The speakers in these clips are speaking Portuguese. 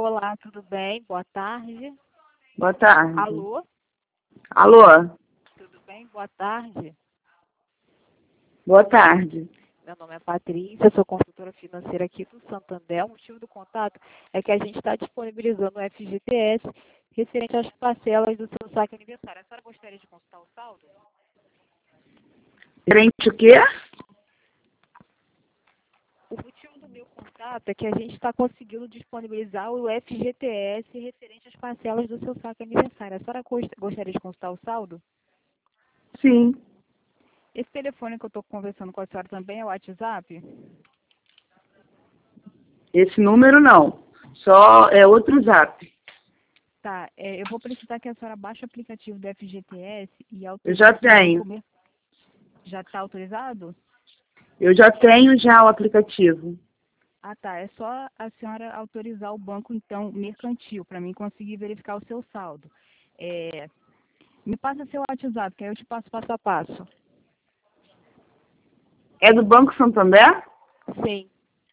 Olá, tudo bem? Boa tarde. Boa tarde. Alô? Alô? Tudo bem? Boa tarde. Boa tarde. Meu nome é Patrícia, sou consultora financeira aqui do Santander. O motivo do contato é que a gente está disponibilizando o FGTS referente às parcelas do seu saque aniversário. A senhora gostaria de consultar o saldo? Frente o quê? O motivo do meu contato é que a gente está conseguindo disponibilizar o FGTS referente às parcelas do seu saque aniversário. A senhora gostaria de consultar o saldo? Sim. Esse telefone que eu estou conversando com a senhora também é o WhatsApp? Esse número não. Só é outro zap. Tá, eu vou precisar que a senhora baixe o aplicativo do FGTS e Eu autorize já o tenho. banco. Já está autorizado? Eu já tenho já o aplicativo. Ah, tá. É só a senhora autorizar o banco, então, mercantil, para mim conseguir verificar o seu saldo. Me passa seu WhatsApp, que aí eu te passo passo a passo. É do Banco Santander? Sim.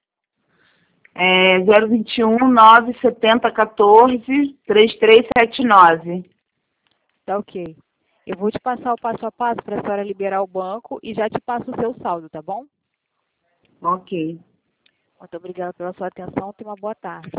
É 021 970 14 3379. Tá ok. Eu vou te passar o passo a passo para a senhora liberar o banco e já te passo o seu saldo, tá bom? Ok. Muito obrigada pela sua atenção. Tenha uma boa tarde.